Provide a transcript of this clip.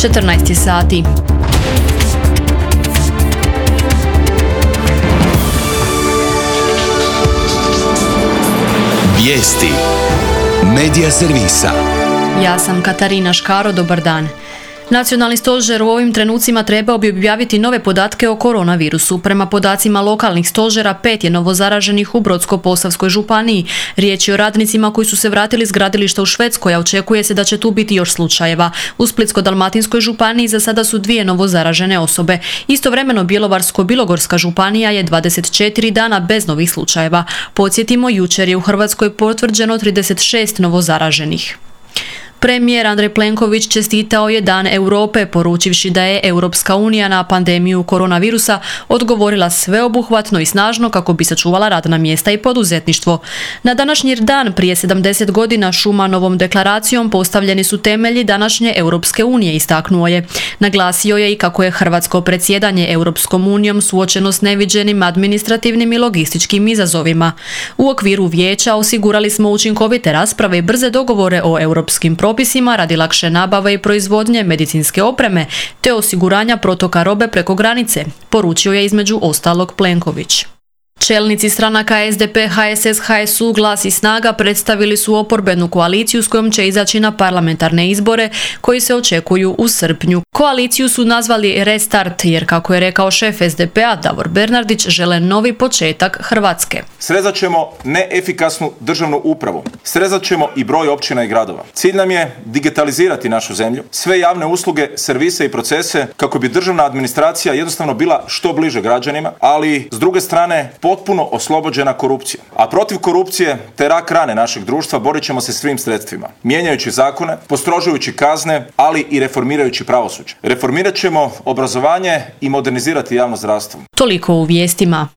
14 sati. Vijesti Medija servisa. Ja sam Katarina Škaro, dobar dan. Nacionalni stožer u ovim trenucima trebao bi objaviti nove podatke o koronavirusu. Prema podacima lokalnih stožera, 5 je novozaraženih u Brodsko-posavskoj županiji. Riječ je o radnicima koji su se vratili s gradilišta u Švedskoj, a očekuje se da će tu biti još slučajeva. U Splitsko-dalmatinskoj županiji za sada su 2 novozaražene osobe. Istovremeno Bjelovarsko-bilogorska županija je 24 dana bez novih slučajeva. Podsjetimo, jučer je u Hrvatskoj potvrđeno 36 novozaraženih. Premijer Andrej Plenković čestitao je Dan Europe, poručivši da je Europska unija na pandemiju koronavirusa odgovorila sveobuhvatno i snažno kako bi sačuvala radna mjesta i poduzetništvo. Na današnji dan prije 70 godina Šumanovom deklaracijom postavljeni su temelji današnje Europske unije, istaknuo je. Naglasio je i kako je hrvatsko predsjedanje Europskom unijom suočeno s neviđenim administrativnim i logističkim izazovima. U okviru vijeća osigurali smo učinkovite rasprave i brze dogovore o europskim propisima radi lakše nabave i proizvodnje medicinske opreme te osiguranja protoka robe preko granice, poručio je između ostalog Plenković. Čelnici stranaka SDP, HSS, HSU, Glas i Snaga predstavili su oporbenu koaliciju s kojom će izaći na parlamentarne izbore koji se očekuju u srpnju. Koaliciju su nazvali Restart jer, kako je rekao šef SDP-a Davor Bernardić, žele novi početak Hrvatske. Srezat ćemo neefikasnu državnu upravu. Srezat ćemo i broj općina i gradova. Cilj nam je digitalizirati našu zemlju, sve javne usluge, servise i procese kako bi državna administracija jednostavno bila što bliže građanima, ali s druge strane potpuno oslobođena korupcije. A protiv korupcije te rak rane našeg društva borit ćemo se svim sredstvima. Mijenjajući zakone, postrožujući kazne, ali i reformirajući pravosuđe. Reformirat ćemo obrazovanje i modernizirati javno zdravstvo. Toliko u vijestima.